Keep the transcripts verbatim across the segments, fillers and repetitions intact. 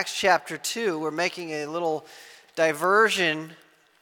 Acts chapter two, we're making a little diversion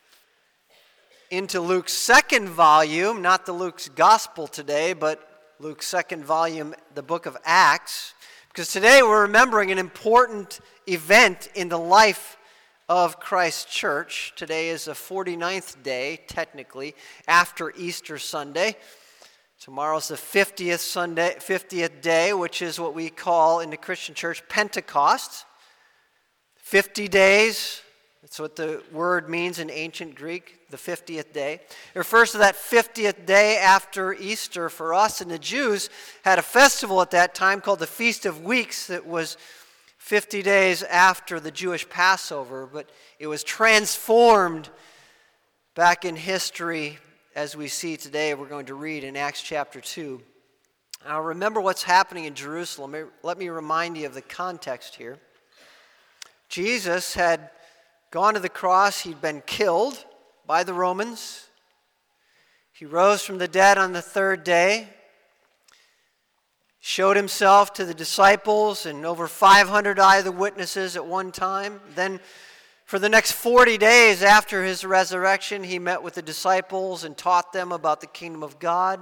into Luke's second volume, not the Luke's gospel today, but Luke's second volume, the book of Acts, because today we're remembering an important event in the life of Christ's church. Today is the forty-ninth day, technically, after Easter Sunday. Tomorrow's the fiftieth Sunday, fiftieth day, which is what we call in the Christian church Pentecost. fifty days, that's what the word means in ancient Greek, the fiftieth day. It refers to that fiftieth day after Easter for us, and the Jews had a festival at that time called the Feast of Weeks that was fifty days after the Jewish Passover, but it was transformed back in history as we see today. We're going to read in Acts chapter two. Now remember what's happening in Jerusalem. Let me remind you of the context here. Jesus had gone to the cross. He'd been killed by the Romans. He rose from the dead on the third day, showed himself to the disciples and over five hundred eyewitnesses at one time. Then for the next forty days after his resurrection, he met with the disciples and taught them about the kingdom of God.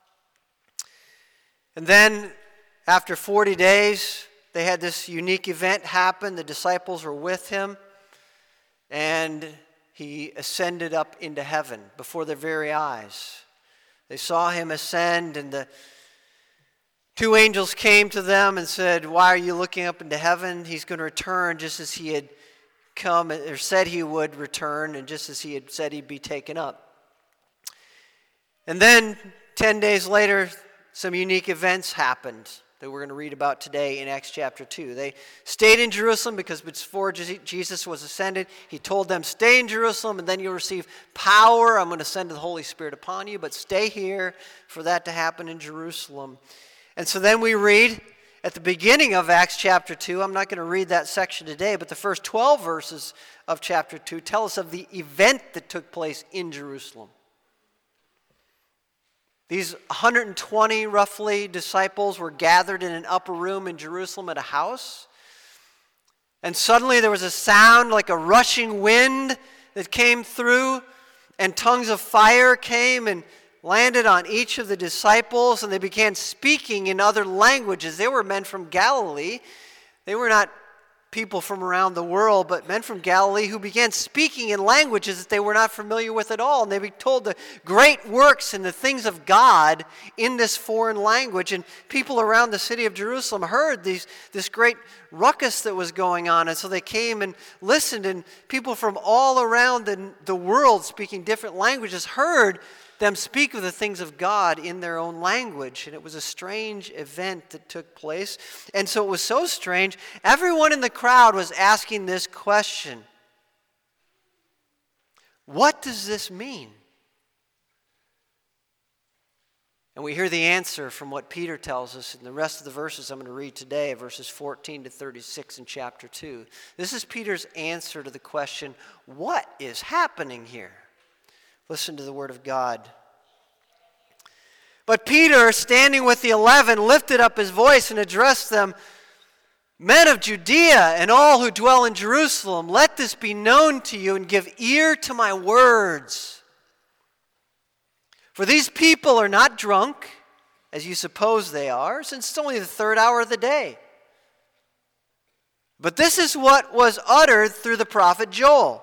And then after forty days, they had this unique event happen. The disciples were with him, and he ascended up into heaven before their very eyes. They saw him ascend, and the two angels came to them and said, "Why are you looking up into heaven? He's going to return just as he had come, or said he would return, and just as he had said he'd be taken up." And then ten days later, some unique events happened that we're going to read about today in Acts chapter two. They stayed in Jerusalem because before Jesus was ascended, he told them, "Stay in Jerusalem and then you'll receive power. I'm going to send the Holy Spirit upon you, but stay here for that to happen in Jerusalem." And so then we read at the beginning of Acts chapter two, I'm not going to read that section today, but the first twelve verses of chapter two tell us of the event that took place in Jerusalem. These one hundred twenty, roughly, disciples were gathered in an upper room in Jerusalem at a house. And suddenly there was a sound like a rushing wind that came through, and tongues of fire came and landed on each of the disciples, and they began speaking in other languages. They were men from Galilee. They were not people from around the world, but men from Galilee who began speaking in languages that they were not familiar with at all. And they were told the great works and the things of God in this foreign language. And people around the city of Jerusalem heard these, this great ruckus that was going on. And so they came and listened, and people from all around the, the world speaking different languages heard them speak of the things of God in their own language. And it was a strange event that took place. And so it was so strange, everyone in the crowd was asking this question: what does this mean? And we hear the answer from what Peter tells us in the rest of the verses I'm going to read today, verses fourteen to thirty-six in chapter two. This is Peter's answer to the question, what is happening here? Listen to the word of God. "But Peter, standing with the eleven, lifted up his voice and addressed them, 'Men of Judea and all who dwell in Jerusalem, let this be known to you, and give ear to my words. For these people are not drunk, as you suppose they are, since it's only the third hour of the day. But this is what was uttered through the prophet Joel.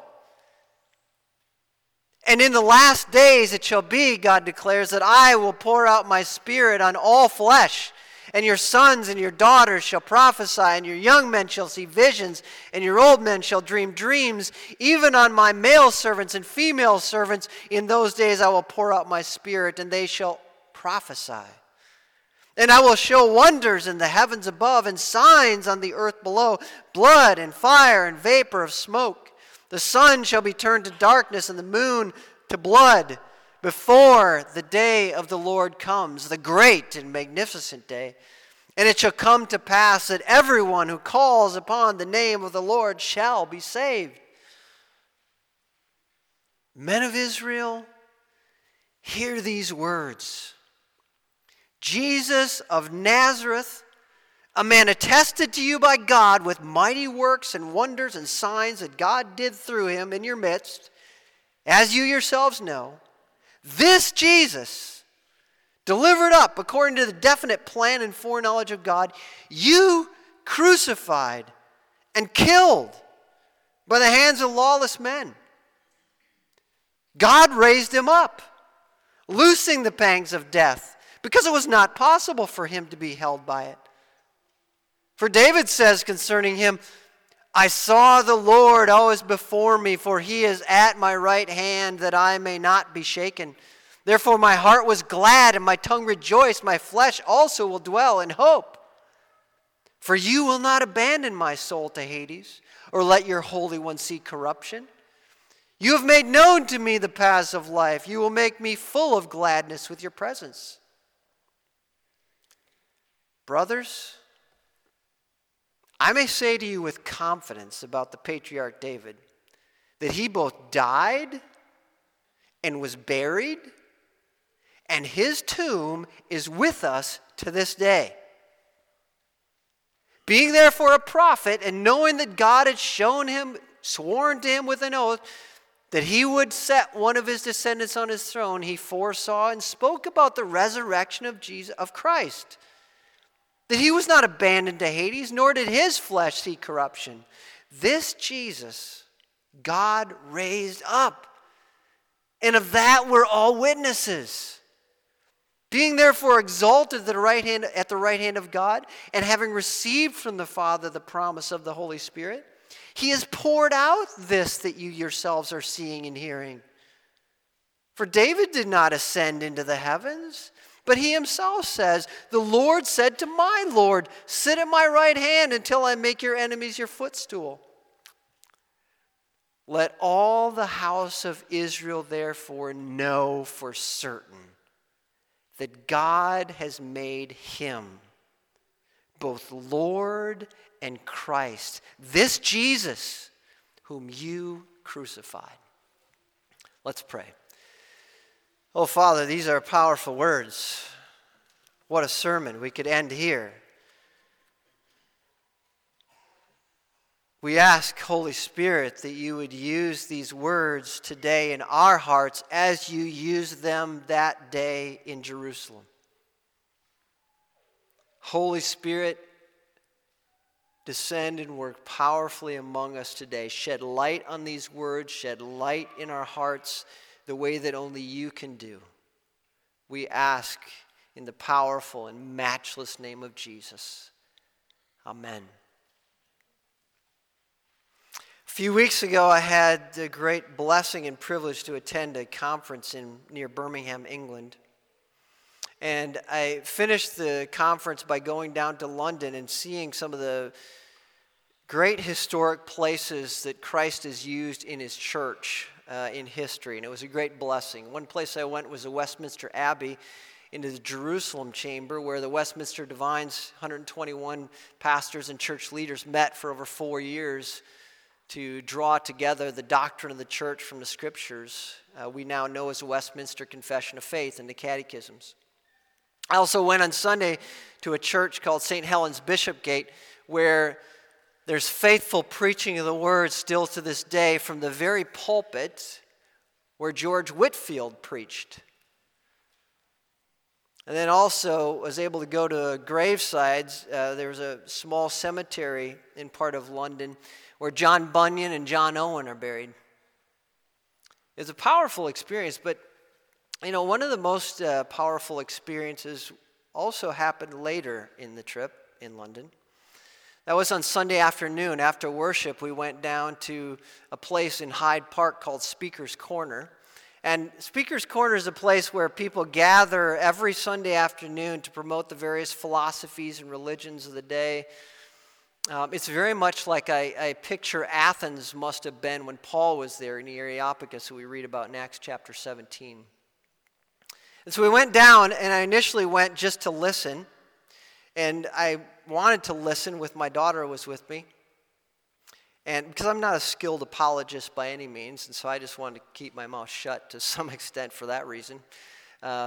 And in the last days it shall be, God declares, that I will pour out my spirit on all flesh, and your sons and your daughters shall prophesy, and your young men shall see visions, and your old men shall dream dreams. Even on my male servants and female servants in those days I will pour out my spirit, and they shall prophesy. And I will show wonders in the heavens above, and signs on the earth below, blood and fire and vapor of smoke. The sun shall be turned to darkness and the moon to blood before the day of the Lord comes, the great and magnificent day. And it shall come to pass that everyone who calls upon the name of the Lord shall be saved.' Men of Israel, hear these words. Jesus of Nazareth, a man attested to you by God with mighty works and wonders and signs that God did through him in your midst, as you yourselves know, this Jesus, delivered up according to the definite plan and foreknowledge of God, you crucified and killed by the hands of lawless men. God raised him up, loosing the pangs of death, because it was not possible for him to be held by it. For David says concerning him, I saw the Lord always before me, for he is at my right hand, that I may not be shaken. Therefore my heart was glad, and my tongue rejoiced. My flesh also will dwell in hope. For you will not abandon my soul to Hades, or let your Holy One see corruption. You have made known to me the paths of life. You will make me full of gladness with your presence. Brothers, I may say to you with confidence about the patriarch David that he both died and was buried, and his tomb is with us to this day. Being therefore a prophet, and knowing that God had shown him, sworn to him with an oath, that he would set one of his descendants on his throne, he foresaw and spoke about the resurrection of Jesus, of Christ, that he was not abandoned to Hades, nor did his flesh see corruption. This Jesus God raised up, and of that we're all witnesses. Being therefore exalted at the right hand, at the right hand of God, and having received from the Father the promise of the Holy Spirit, he has poured out this that you yourselves are seeing and hearing. For David did not ascend into the heavens, but he himself says, the Lord said to my Lord, sit at my right hand until I make your enemies your footstool. Let all the house of Israel therefore know for certain that God has made him both Lord and Christ, this Jesus whom you crucified. Let's pray. Oh, Father, these are powerful words. What a sermon. We could end here. We ask, Holy Spirit, that you would use these words today in our hearts as you used them that day in Jerusalem. Holy Spirit, descend and work powerfully among us today. Shed light on these words, shed light in our hearts the way that only you can do. We ask in the powerful and matchless name of Jesus. Amen. A few weeks ago, I had the great blessing and privilege to attend a conference in near Birmingham, England. And I finished the conference by going down to London and seeing some of the great historic places that Christ has used in his church uh, in history. And it was a great blessing. One place I went was the Westminster Abbey, into the Jerusalem chamber, where the Westminster Divines, one hundred twenty-one pastors and church leaders, met for over four years to draw together the doctrine of the church from the scriptures. Uh, we now know as the Westminster Confession of Faith and the catechisms. I also went on Sunday to a church called Saint Helens Bishopgate, where there's faithful preaching of the word still to this day from the very pulpit where George Whitefield preached. And then also was able to go to gravesides. Uh, there was a small cemetery in part of London where John Bunyan and John Owen are buried. It was a powerful experience, but you know, one of the most uh, powerful experiences also happened later in the trip in London. That was on Sunday afternoon. After worship, we went down to a place in Hyde Park called Speaker's Corner. And Speaker's Corner is a place where people gather every Sunday afternoon to promote the various philosophies and religions of the day. Um, it's very much like I, I picture Athens must have been when Paul was there in the Areopagus, who we read about in Acts chapter seventeen. And so we went down, and I initially went just to listen. And I wanted to listen with my daughter who was with me. And because I'm not a skilled apologist by any means, and so I just wanted to keep my mouth shut to some extent for that reason. Uh,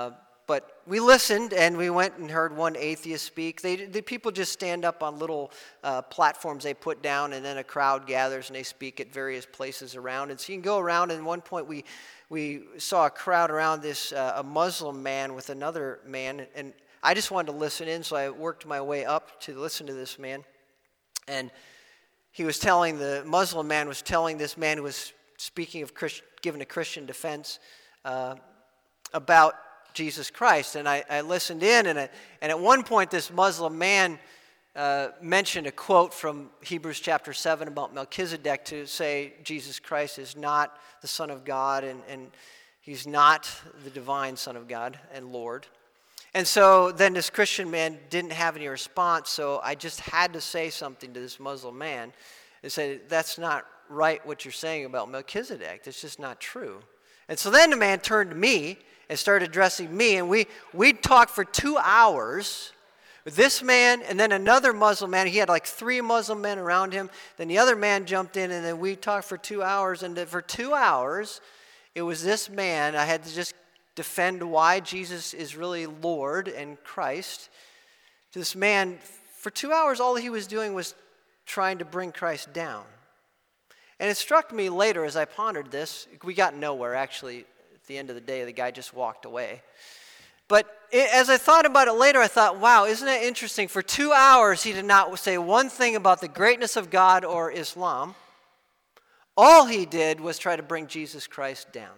but we listened, and we went and heard one atheist speak. They, the people just stand up on little uh, platforms they put down, and then a crowd gathers, and they speak at various places around. And so you can go around, and at one point we we saw a crowd around this, uh, a Muslim man with another man, and I just wanted to listen in, so I worked my way up to listen to this man. And he was telling, the Muslim man was telling this man who was speaking of Christ, giving a Christian defense uh, about Jesus Christ. And I, I listened in, and, I, and at one point this Muslim man uh, mentioned a quote from Hebrews chapter seven about Melchizedek to say Jesus Christ is not the Son of God, and, and he's not the divine Son of God and Lord. And so then this Christian man didn't have any response, so I just had to say something to this Muslim man and say, that's not right what you're saying about Melchizedek. That's just not true. And so then the man turned to me and started addressing me, and we we talked for two hours with this man and then another Muslim man. He had like three Muslim men around him. Then the other man jumped in, and then we talked for two hours. And for two hours, it was this man. I had to just defend why Jesus is really Lord and Christ. This man, for two hours, all he was doing was trying to bring Christ down. And it struck me later as I pondered this, we got nowhere actually. At the end of the day, the guy just walked away. But it, as I thought about it later, I thought, wow, isn't that interesting? For two hours, he did not say one thing about the greatness of God or Islam. All he did was try to bring Jesus Christ down.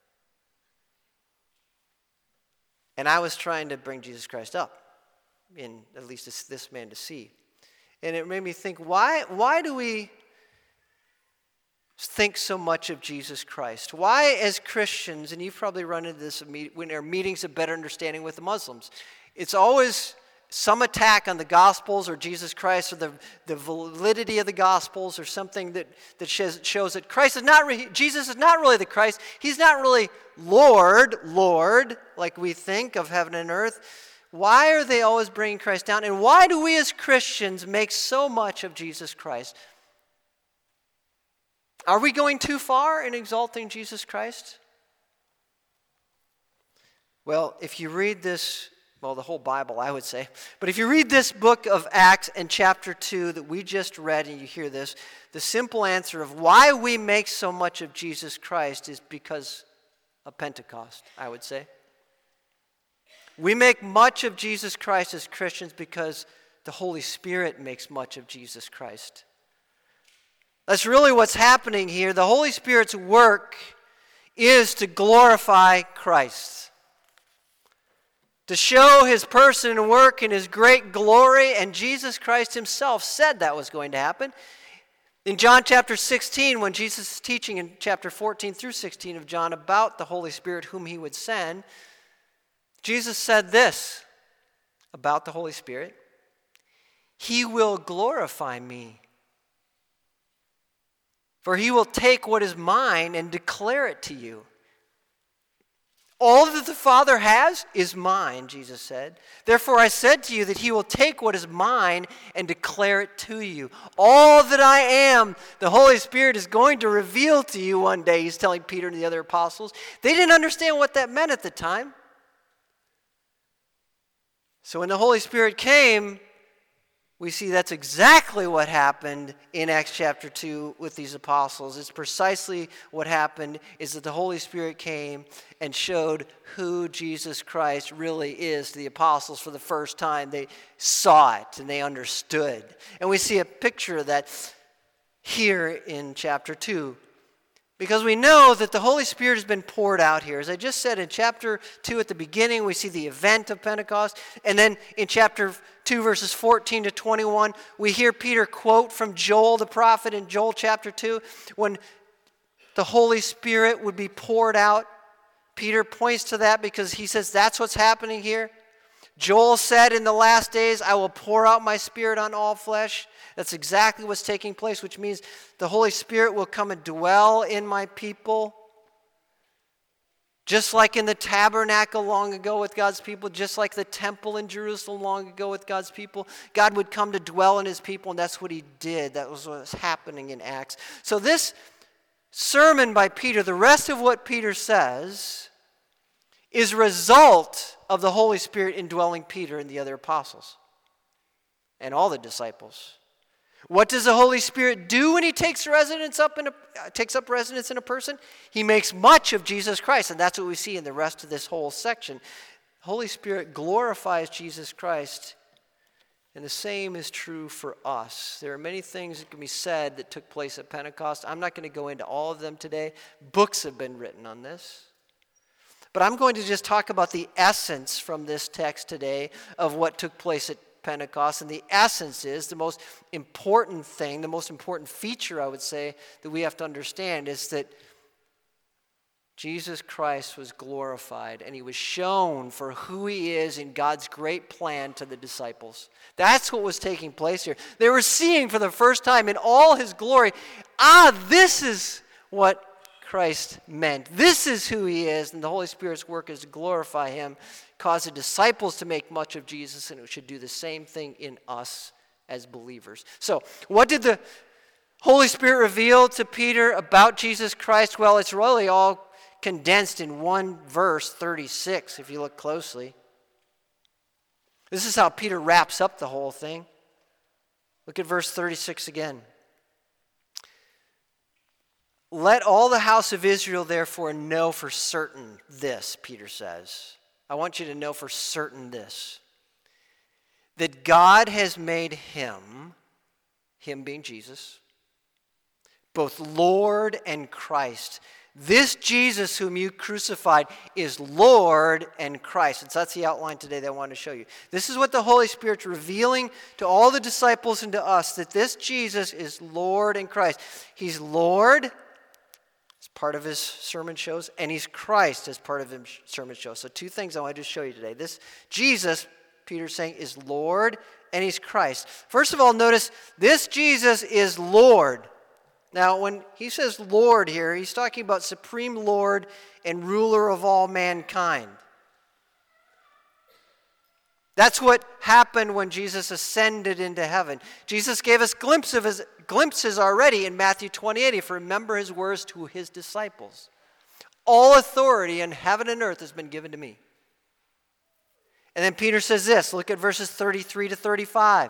And I was trying to bring Jesus Christ up, in at least this, this man to see. And it made me think, why, why do we think so much of Jesus Christ? Why, as Christians, and you've probably run into this when there are meetings of better understanding with the Muslims, it's always some attack on the Gospels or Jesus Christ or the, the validity of the Gospels or something that, that shows, shows that Christ is not, re, Jesus is not really the Christ. He's not really Lord, Lord, like we think of heaven and earth. Why are they always bringing Christ down? And why do we as Christians make so much of Jesus Christ? Are we going too far in exalting Jesus Christ? Well, if you read this, well, the whole Bible, I would say, but if you read this book of Acts and chapter two that we just read and you hear this, the simple answer of why we make so much of Jesus Christ is because of Pentecost, I would say. We make much of Jesus Christ as Christians because the Holy Spirit makes much of Jesus Christ. That's really what's happening here. The Holy Spirit's work is to glorify Christ, to show his person and work in his great glory, and Jesus Christ himself said that was going to happen. In John chapter sixteen, when Jesus is teaching in chapter fourteen through sixteen of John about the Holy Spirit whom he would send, Jesus said this about the Holy Spirit: he will glorify me. For he will take what is mine and declare it to you. All that the Father has is mine, Jesus said. Therefore I said to you that he will take what is mine and declare it to you. All that I am, the Holy Spirit is going to reveal to you one day, he's telling Peter and the other apostles. They didn't understand what that meant at the time. So when the Holy Spirit came, we see that's exactly what happened in Acts chapter two with these apostles. It's precisely what happened is that the Holy Spirit came and showed who Jesus Christ really is to the apostles for the first time. They saw it and they understood. And we see a picture of that here in chapter two. Because we know that the Holy Spirit has been poured out here. As I just said in chapter two at the beginning, we see the event of Pentecost. And then in chapter two, verses fourteen to twenty-one, we hear Peter quote from Joel the prophet in Joel chapter two, when the Holy Spirit would be poured out. Peter points to that because he says that's what's happening here. Joel said in the last days, I will pour out my Spirit on all flesh. That's exactly what's taking place, which means the Holy Spirit will come and dwell in my people. Just like in the tabernacle long ago with God's people, just like the temple in Jerusalem long ago with God's people, God would come to dwell in his people, and that's what he did. That was what was happening in Acts. So this sermon by Peter, the rest of what Peter says, is a result of the Holy Spirit indwelling Peter and the other apostles and all the disciples. What does the Holy Spirit do when he takes residence up in a, uh, takes up residence in a person? He makes much of Jesus Christ, and that's what we see in the rest of this whole section. The Holy Spirit glorifies Jesus Christ, and the same is true for us. There are many things that can be said that took place at Pentecost. I'm not going to go into all of them today. Books have been written on this. But I'm going to just talk about the essence from this text today of what took place at Pentecost. And the essence is, the most important thing, the most important feature, I would say, that we have to understand is that Jesus Christ was glorified and he was shown for who he is in God's great plan to the disciples. That's what was taking place here. They were seeing for the first time in all his glory, ah, this is what Christ meant. This is who he is, and the Holy Spirit's work is to glorify him, cause the disciples to make much of Jesus, and it should do the same thing in us as believers. So, what did the Holy Spirit reveal to Peter about Jesus Christ? Well, it's really all condensed in one verse, thirty-six, if you look closely. This is how Peter wraps up the whole thing. Look at verse thirty-six again. Let all the house of Israel therefore know for certain this, Peter says. I want you to know for certain this, that God has made him, him being Jesus, both Lord and Christ. This Jesus whom you crucified is Lord and Christ. And so that's the outline today that I want to show you. This is what the Holy Spirit's revealing to all the disciples and to us, that this Jesus is Lord and Christ. He's Lord as part of his sermon shows, and he's Christ as part of his sermon shows. So two things I want to show you today. This Jesus, Peter's saying, is Lord and he's Christ. First of all, notice this Jesus is Lord. Now, when he says Lord here, he's talking about supreme Lord and ruler of all mankind. That's what happened when Jesus ascended into heaven. Jesus gave us glimpses of his, glimpses already in Matthew twenty-eight, if you remember his words to his disciples. All authority in heaven and earth has been given to me. And then Peter says this, look at verses thirty-three to thirty-five.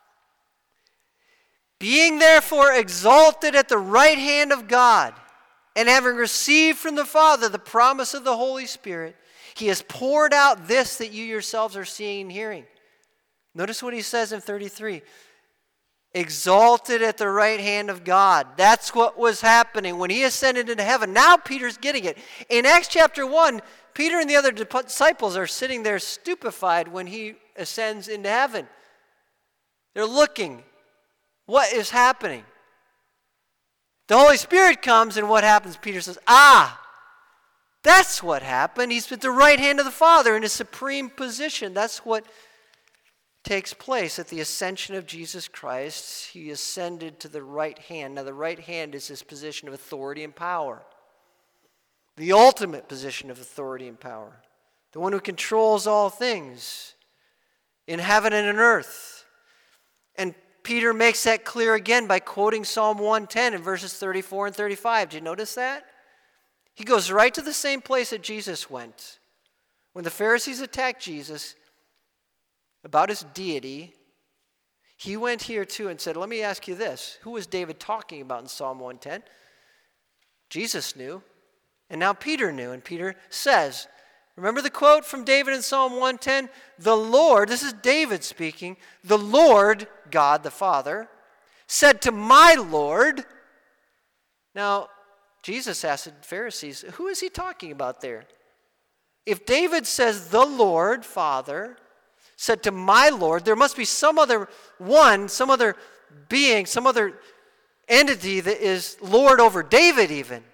Being therefore exalted at the right hand of God, and having received from the Father the promise of the Holy Spirit, he has poured out this that you yourselves are seeing and hearing. Notice what he says in thirty-three. Exalted at the right hand of God. That's what was happening when he ascended into heaven. Now Peter's getting it. In Acts chapter one, Peter and the other disciples are sitting there stupefied when he ascends into heaven. They're looking. What is happening? The Holy Spirit comes, and what happens? Peter says, ah, that's what happened. He's at the right hand of the Father in a supreme position. That's what takes place at the ascension of Jesus Christ. He ascended to the right hand. Now, the right hand is his position of authority and power. The ultimate position of authority and power. The one who controls all things in heaven and in earth. And Peter makes that clear again by quoting Psalm one ten in verses thirty-four and thirty-five. Did you notice that? He goes right to the same place that Jesus went. When the Pharisees attacked Jesus about his deity, he went here too and said, let me ask you this. Who was David talking about in Psalm one ten? Jesus knew, and now Peter knew. And Peter says, remember the quote from David in Psalm one ten? The Lord, this is David speaking, the Lord, God the Father, said to my Lord. Now, Jesus asked the Pharisees, who is he talking about there? If David says the Lord, Father, said to my Lord, there must be some other one, some other being, some other entity that is Lord over David even.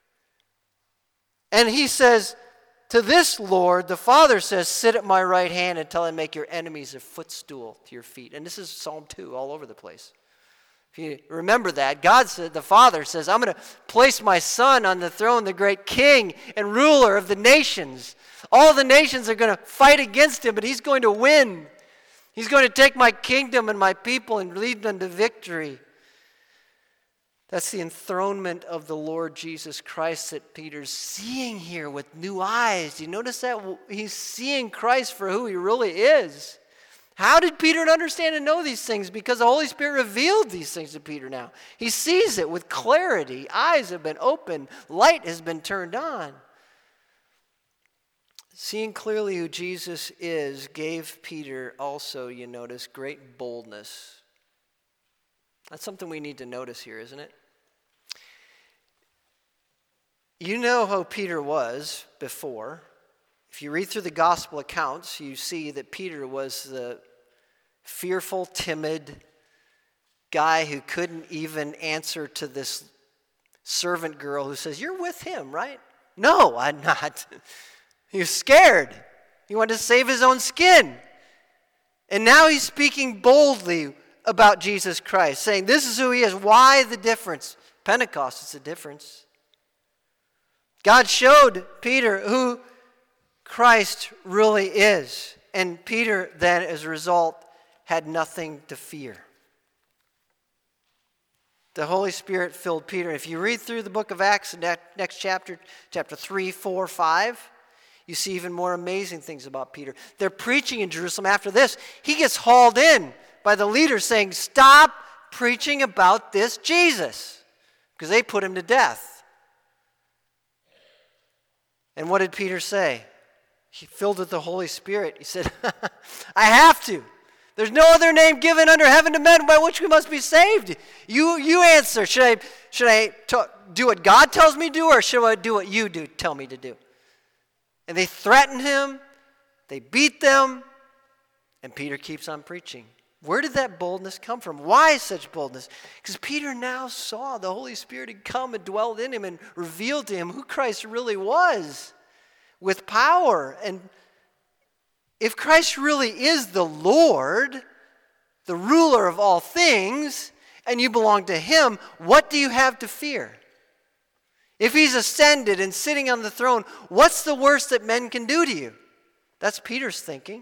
And he says, to this Lord, the Father says, sit at my right hand until I make your enemies a footstool to your feet. And this is Psalm two all over the place. If you remember that, God said, the Father says, I'm going to place my Son on the throne, the great King and ruler of the nations. All the nations are going to fight against him, but he's going to win. He's going to take my kingdom and my people and lead them to victory. That's the enthronement of the Lord Jesus Christ that Peter's seeing here with new eyes. Do you notice that? He's seeing Christ for who he really is. How did Peter understand and know these things? Because the Holy Spirit revealed these things to Peter now. He sees it with clarity. Eyes have been opened. Light has been turned on. Seeing clearly who Jesus is gave Peter also, you notice, great boldness. That's something we need to notice here, isn't it? You know how Peter was before. If you read through the gospel accounts, you see that Peter was the fearful, timid guy who couldn't even answer to this servant girl who says, "You're with him, right?" "No, I'm not." He was scared. He wanted to save his own skin. And now he's speaking boldly about Jesus Christ, saying this is who he is. Why the difference? Pentecost is the difference. God showed Peter who Christ really is. And Peter then, as a result, had nothing to fear. The Holy Spirit filled Peter. If you read through the book of Acts, in that next chapter, chapter three, four, five, you see even more amazing things about Peter. They're preaching in Jerusalem. After this, he gets hauled in by the leaders saying, "Stop preaching about this Jesus," because they put him to death. And what did Peter say? He filled with the Holy Spirit. He said, "I have to. There's no other name given under heaven to men by which we must be saved. You, you answer. Should I, should I t- do what God tells me to do, or should I do what you do tell me to do?" And they threaten him. They beat them. And Peter keeps on preaching. Where did that boldness come from? Why such boldness? Because Peter now saw the Holy Spirit had come and dwelled in him and revealed to him who Christ really was with power. And if Christ really is the Lord, the ruler of all things, and you belong to him, what do you have to fear? If he's ascended and sitting on the throne, what's the worst that men can do to you? That's Peter's thinking.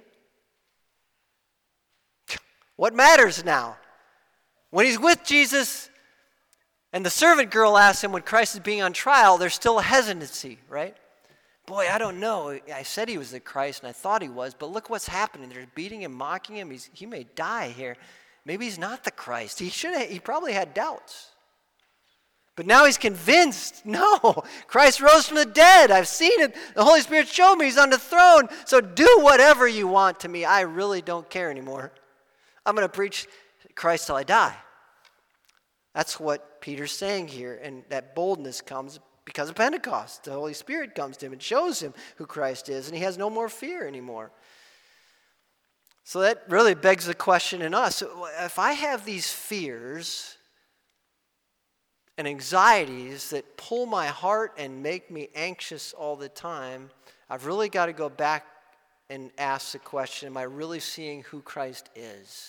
What matters now? When he's with Jesus and the servant girl asks him when Christ is being on trial, there's still a hesitancy, right? Boy, I don't know. I said he was the Christ and I thought he was, but look what's happening. They're beating him, mocking him. He's, he may die here. Maybe he's not the Christ. He should have, he probably had doubts. But now he's convinced. No, Christ rose from the dead. I've seen it. The Holy Spirit showed me he's on the throne. So do whatever you want to me. I really don't care anymore. I'm going to preach Christ till I die. That's what Peter's saying here. And that boldness comes because of Pentecost. The Holy Spirit comes to him and shows him who Christ is. And he has no more fear anymore. So that really begs the question in us. If I have these fears and anxieties that pull my heart and make me anxious all the time, I've really got to go back and ask the question, am I really seeing who Christ is?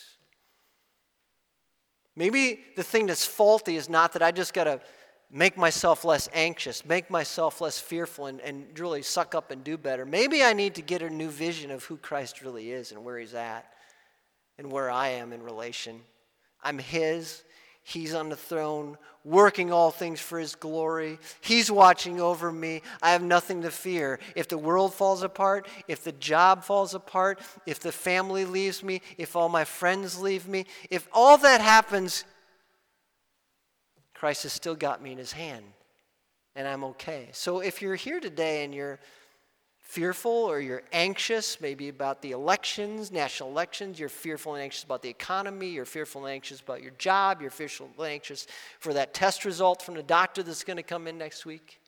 Maybe the thing that's faulty is not that I just got to make myself less anxious, make myself less fearful, and, and really suck up and do better. Maybe I need to get a new vision of who Christ really is and where he's at and where I am in relation. I'm his. He's on the throne, working all things for his glory. He's watching over me. I have nothing to fear. If the world falls apart, if the job falls apart, if the family leaves me, if all my friends leave me, if all that happens, Christ has still got me in his hand, and I'm okay. So if you're here today and you're fearful or you're anxious maybe about the elections, national elections, you're fearful and anxious about the economy, you're fearful and anxious about your job, you're fearful and anxious for that test result from the doctor that's going to come in next week,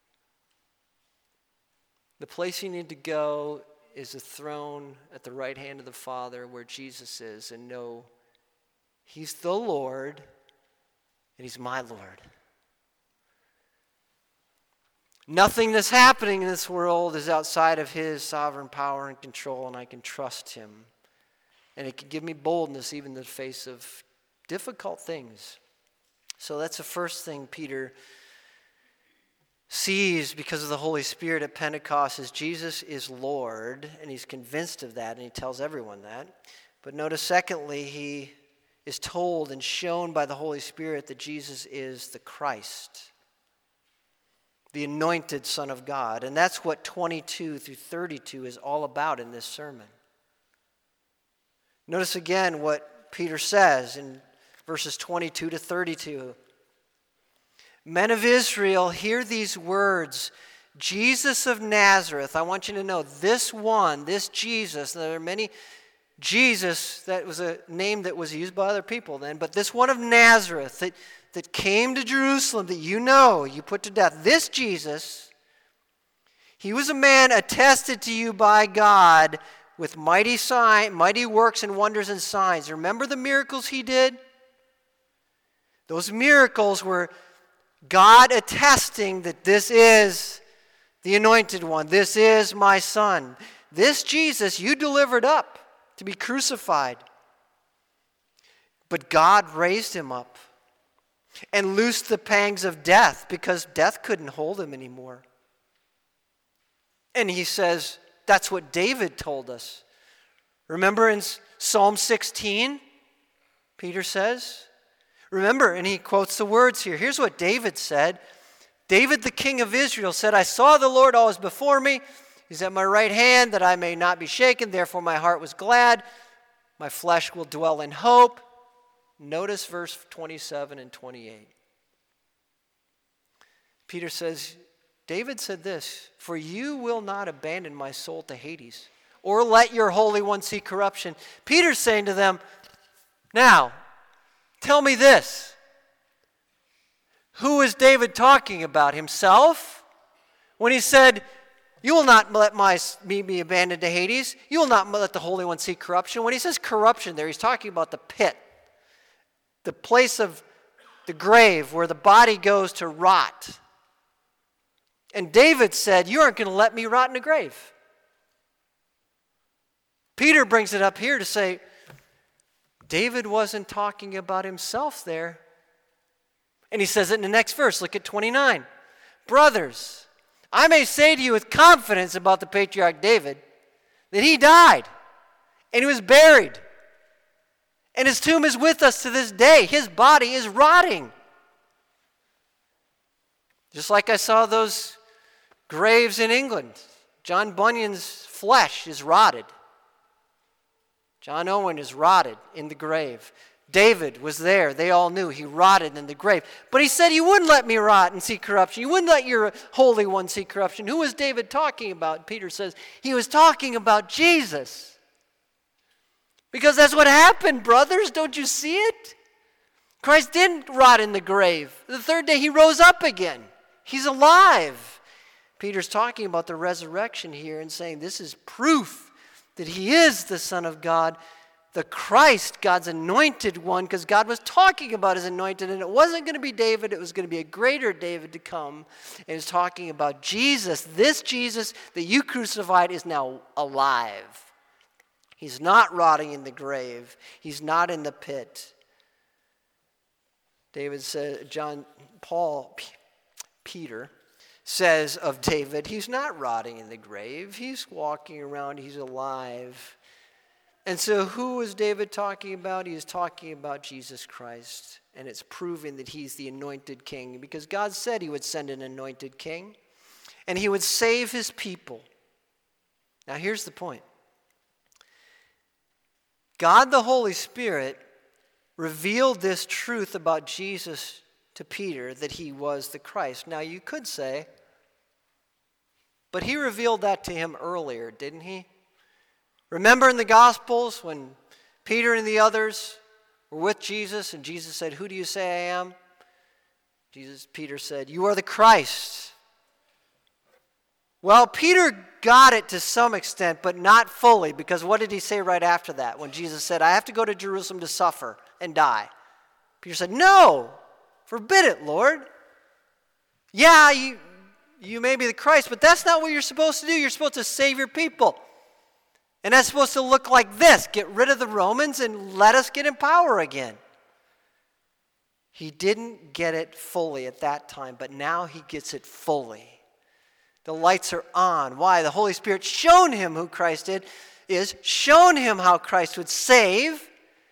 the place you need to go is the throne at the right hand of the Father where Jesus is, and know he's the Lord and he's my Lord. Nothing that's happening in this world is outside of his sovereign power and control, and I can trust him. And it can give me boldness even in the face of difficult things. So that's the first thing Peter sees because of the Holy Spirit at Pentecost is Jesus is Lord, and he's convinced of that, and he tells everyone that. But notice, secondly, he is told and shown by the Holy Spirit that Jesus is the Christ, the anointed Son of God. And that's what twenty-two through thirty-two is all about in this sermon. Notice again what Peter says in verses twenty-two to thirty-two. Men of Israel, hear these words. Jesus of Nazareth, I want you to know this one, this Jesus, there are many Jesus, that was a name that was used by other people then, but this one of Nazareth that, that came to Jerusalem that you know, you put to death, this Jesus, he was a man attested to you by God with mighty sign, mighty works and wonders and signs. Remember the miracles he did? Those miracles were God attesting that this is the anointed one. This is my son. This Jesus you delivered up to be crucified. But God raised him up and loosed the pangs of death because death couldn't hold him anymore. And he says, that's what David told us. Remember in Psalm sixteen, Peter says? Remember, and he quotes the words here. Here's what David said. David, the king of Israel, said, I saw the Lord always before me. He's at my right hand that I may not be shaken. Therefore my heart was glad. My flesh will dwell in hope. Notice verse twenty-seven and twenty-eight. Peter says, David said this, for you will not abandon my soul to Hades, or let your Holy One see corruption. Peter's saying to them, now, tell me this. Who is David talking about? Himself? When he said, you will not let my, me be abandoned to Hades. You will not let the Holy One see corruption. When he says corruption there, he's talking about the pit, the place of the grave where the body goes to rot. And David said, you aren't going to let me rot in a grave. Peter brings it up here to say, David wasn't talking about himself there. And he says it in the next verse. Look at twenty-nine. Brothers, I may say to you with confidence about the patriarch David that he died and he was buried. And his tomb is with us to this day. His body is rotting. Just like I saw those graves in England. John Bunyan's flesh is rotted. John Owen is rotted in the grave. David was there. They all knew he rotted in the grave. But he said, you wouldn't let me rot and see corruption. You wouldn't let your Holy One see corruption. Who was David talking about? Peter says, he was talking about Jesus. Because that's what happened, brothers. Don't you see it? Christ didn't rot in the grave. The third day he rose up again. He's alive. Peter's talking about the resurrection here and saying this is proof that he is the Son of God, the Christ, God's anointed one, because God was talking about his anointed, and it wasn't going to be David, it was going to be a greater David to come. And he's talking about Jesus. This Jesus that you crucified is now alive. He's not rotting in the grave. He's not in the pit. David said, John, Paul, P- Peter says of David, he's not rotting in the grave. He's walking around. He's alive. And so who is David talking about? He is talking about Jesus Christ. And it's proving that he's the anointed king because God said he would send an anointed king and he would save his people. Now here's the point. God the Holy Spirit revealed this truth about Jesus to Peter, that he was the Christ. Now you could say, but he revealed that to him earlier, didn't he? Remember in the Gospels when Peter and the others were with Jesus and Jesus said, who do you say I am? Jesus, Peter said, you are the Christ. Well, Peter got it to some extent, but not fully, because what did he say right after that when Jesus said, I have to go to Jerusalem to suffer and die? Peter said, no, forbid it, Lord. Yeah, you, you may be the Christ, but that's not what you're supposed to do. You're supposed to save your people. And that's supposed to look like this. Get rid of the Romans and let us get in power again. He didn't get it fully at that time, but now he gets it fully. The lights are on. Why? The Holy Spirit shown him who Christ did, is shown him how Christ would save,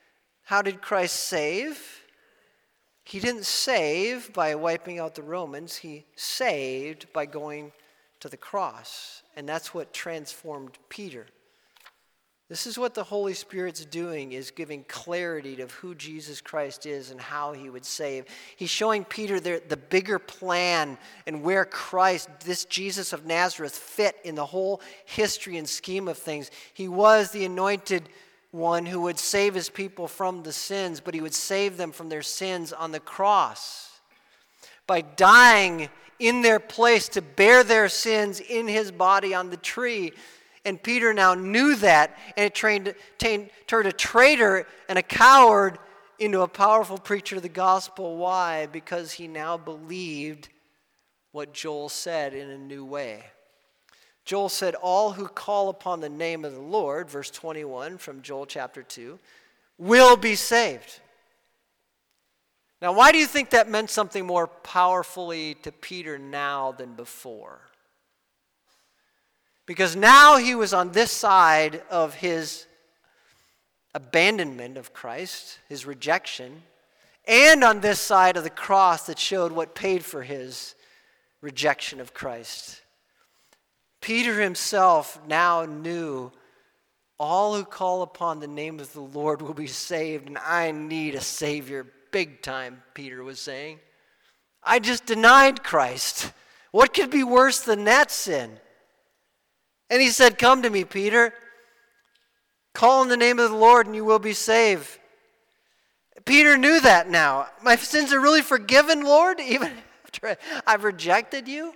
How did Christ save? He didn't save by wiping out the Romans. He saved by going to the cross. And that's what transformed Peter. This is what the Holy Spirit's doing, is giving clarity of who Jesus Christ is and how he would save. He's showing Peter the, the bigger plan and where Christ, this Jesus of Nazareth, fit in the whole history and scheme of things. He was the anointed one who would save his people from the sins, but he would save them from their sins on the cross by dying in their place to bear their sins in his body on the tree. And Peter now knew that, and it trained, turned a traitor and a coward into a powerful preacher of the gospel. Why? Because he now believed what Joel said in a new way. Joel said, all who call upon the name of the Lord, verse twenty-one from Joel chapter two, will be saved. Now, why do you think that meant something more powerfully to Peter now than before? Because now he was on this side of his abandonment of Christ, his rejection, and on this side of the cross that showed what paid for his rejection of Christ. Peter himself now knew all who call upon the name of the Lord will be saved, and I need a Savior big time, Peter was saying. I just denied Christ. What could be worse than that sin? And he said, come to me, Peter. Call in the name of the Lord and you will be saved. Peter knew that now. My sins are really forgiven, Lord, even after I've rejected you?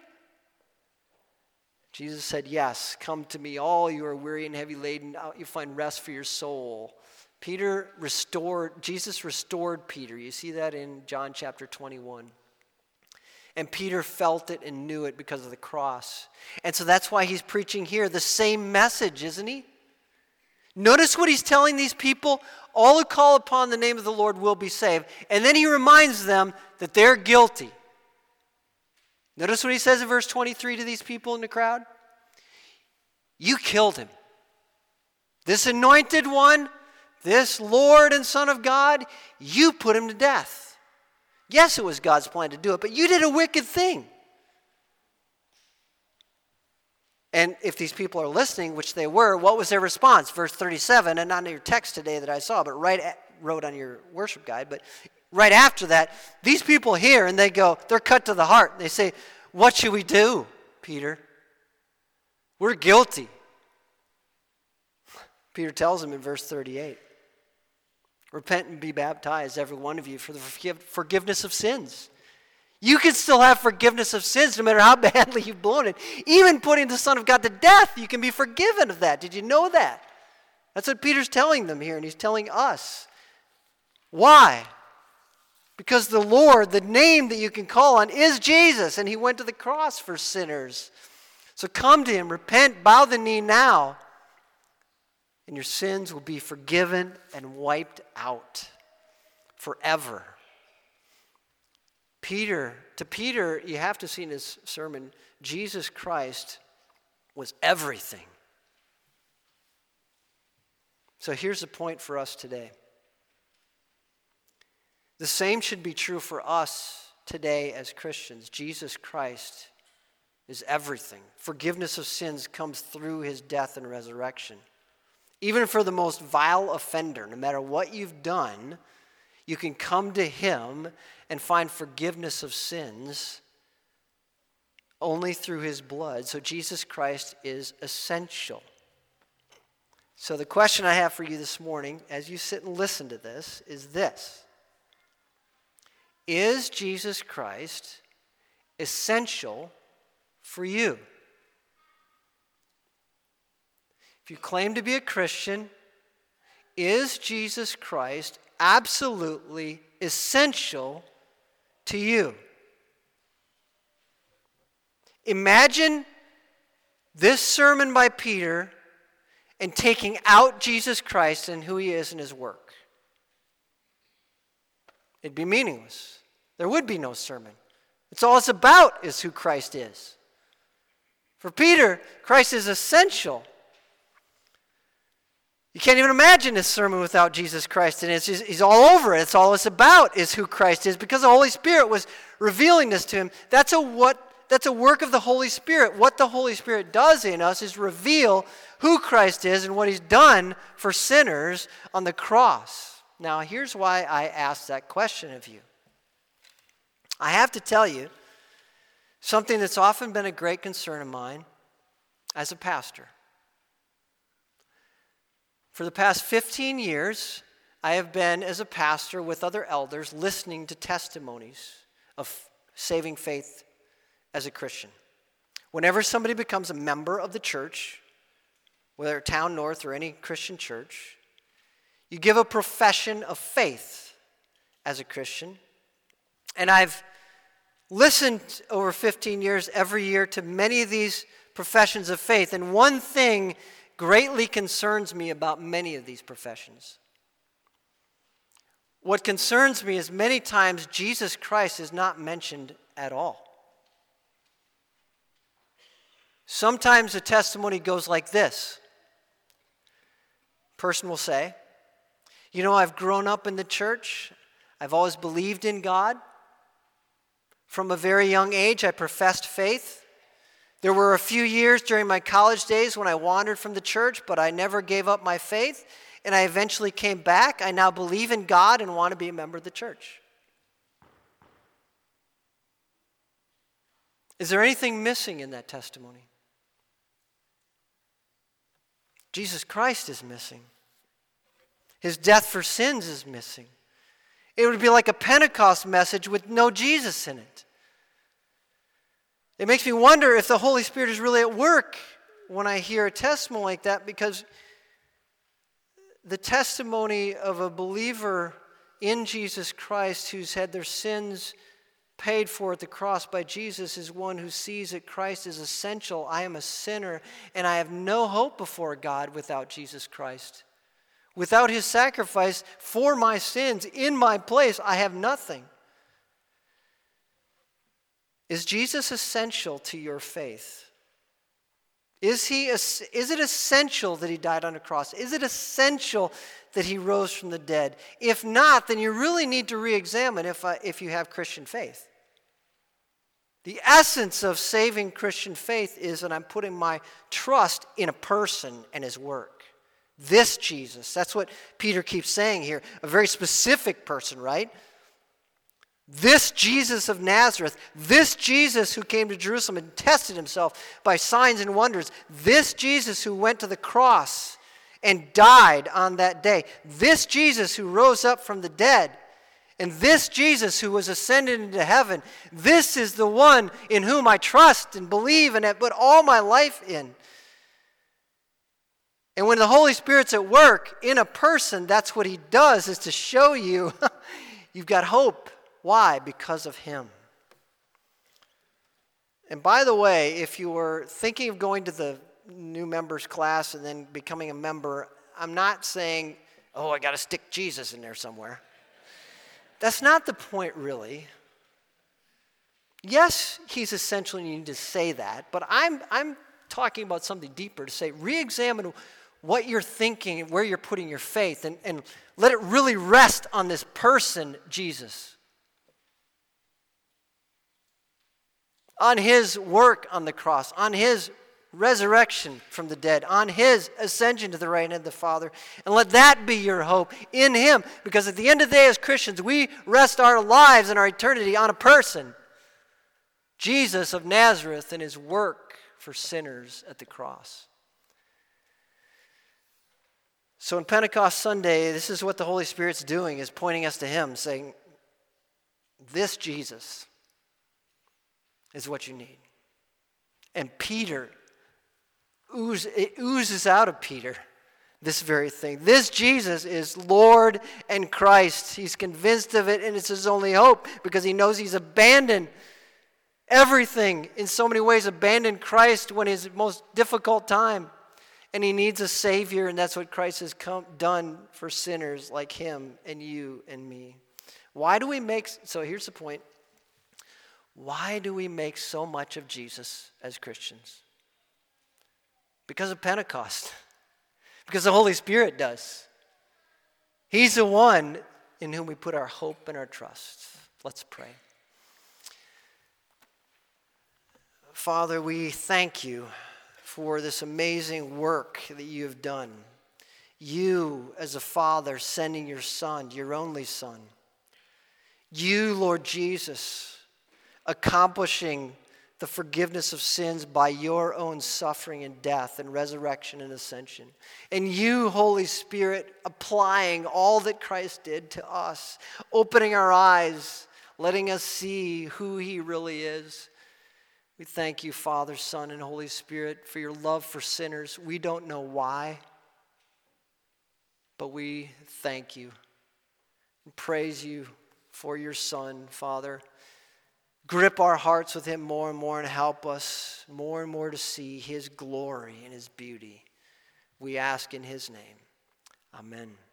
Jesus said, yes, come to me, all you are weary and heavy laden, out you find rest for your soul. Peter restored, Jesus restored Peter. You see that in John chapter twenty-one. And Peter felt it and knew it because of the cross. And so that's why he's preaching here the same message, isn't he? Notice what he's telling these people. All who call upon the name of the Lord will be saved. And then he reminds them that they're guilty. Notice what he says in verse twenty-three to these people in the crowd. You killed him. This anointed one, this Lord and Son of God, you put him to death. Yes, it was God's plan to do it, but you did a wicked thing. And if these people are listening, which they were, what was their response? Verse thirty-seven, and not in your text today that I saw, but right at, wrote on your worship guide, but right after that, these people hear and they go, they're cut to the heart. They say, what should we do, Peter? We're guilty. Peter tells them in verse thirty-eight, repent and be baptized, every one of you, for the forgiveness of sins. You can still have forgiveness of sins no matter how badly you've blown it. Even putting the Son of God to death, you can be forgiven of that. Did you know that? That's what Peter's telling them here, and he's telling us. Why? Because the Lord, the name that you can call on, is Jesus, and he went to the cross for sinners. So come to him, repent, bow the knee now, and your sins will be forgiven and wiped out forever. Peter, to Peter, you have to see in his sermon, Jesus Christ was everything. So here's the point for us today. The same should be true for us today as Christians. Jesus Christ is everything. Forgiveness of sins comes through his death and resurrection. Even for the most vile offender, no matter what you've done, you can come to him and find forgiveness of sins only through his blood. So Jesus Christ is essential. So the question I have for you this morning, as you sit and listen to this, is this. Is Jesus Christ essential for you? If you claim to be a Christian, is Jesus Christ absolutely essential to you? Imagine this sermon by Peter and taking out Jesus Christ and who he is and his work. It'd be meaningless. There would be no sermon. It's all it's about is who Christ is. For Peter, Christ is essential. You can't even imagine this sermon without Jesus Christ. And it's just, he's all over it. It's all it's about is who Christ is, because the Holy Spirit was revealing this to him. That's a what that's a work of the Holy Spirit. What the Holy Spirit does in us is reveal who Christ is and what he's done for sinners on the cross. Now, here's why I asked that question of you. I have to tell you something that's often been a great concern of mine as a pastor. For the past fifteen years, I have been, as a pastor with other elders, listening to testimonies of saving faith as a Christian. Whenever somebody becomes a member of the church, whether Town North or any Christian church, you give a profession of faith as a Christian. And I've listened over fifteen years every year to many of these professions of faith. And one thing greatly concerns me about many of these professions. What concerns me is many times Jesus Christ is not mentioned at all. Sometimes the testimony goes like this. Person will say, you know, I've grown up in the church. I've always believed in God. From a very young age, I professed faith. There were a few years during my college days when I wandered from the church, but I never gave up my faith, and I eventually came back. I now believe in God and want to be a member of the church. Is there anything missing in that testimony? Jesus Christ is missing. His death for sins is missing. It would be like a Pentecost message with no Jesus in it. It makes me wonder if the Holy Spirit is really at work when I hear a testimony like that, because the testimony of a believer in Jesus Christ who's had their sins paid for at the cross by Jesus is one who sees that Christ is essential. I am a sinner, and I have no hope before God without Jesus Christ. Without his sacrifice for my sins in my place, I have nothing. Is Jesus essential to your faith? Is he? Is it essential that he died on a cross? Is it essential that he rose from the dead? If not, then you really need to re-examine if, uh, if you have Christian faith. The essence of saving Christian faith is that I'm putting my trust in a person and his work. This Jesus. That's what Peter keeps saying here. A very specific person, right? This Jesus of Nazareth, this Jesus who came to Jerusalem and tested himself by signs and wonders, this Jesus who went to the cross and died on that day, this Jesus who rose up from the dead, and this Jesus who was ascended into heaven, this is the one in whom I trust and believe and have put all my life in. And when the Holy Spirit's at work in a person, that's what he does, is to show you you've got hope. Why? Because of him. And by the way, if you were thinking of going to the new members class and then becoming a member, I'm not saying, oh, I got to stick Jesus in there somewhere. That's not the point, really. Yes, he's essential and you need to say that, but I'm, I'm talking about something deeper, to say, re-examine what you're thinking and where you're putting your faith, and, and let it really rest on this person, Jesus. On his work on the cross, on his resurrection from the dead, on his ascension to the right hand of the Father. And let that be your hope in him. Because at the end of the day, as Christians, we rest our lives and our eternity on a person. Jesus of Nazareth and his work for sinners at the cross. So on Pentecost Sunday, this is what the Holy Spirit's doing, is pointing us to him, saying, this Jesus is what you need. And Peter, ooze, it oozes out of Peter this very thing. This Jesus is Lord and Christ. He's convinced of it, and it's his only hope, because he knows he's abandoned everything, in so many ways abandoned Christ when his most difficult time. And he needs a Savior, and that's what Christ has come, done for sinners like him and you and me. Why do we make, so here's the point. Why do we make so much of Jesus as Christians? Because of Pentecost. Because the Holy Spirit does. He's the one in whom we put our hope and our trust. Let's pray. Father, we thank you for this amazing work that you have done. You, as a father, sending your son, your only son. You, Lord Jesus, accomplishing the forgiveness of sins by your own suffering and death and resurrection and ascension. And you, Holy Spirit, applying all that Christ did to us, opening our eyes, letting us see who he really is. We thank you, Father, Son, and Holy Spirit, for your love for sinners. We don't know why, but we thank you and praise you for your Son, Father. Grip our hearts with him more and more and help us more and more to see his glory and his beauty. We ask in his name. Amen.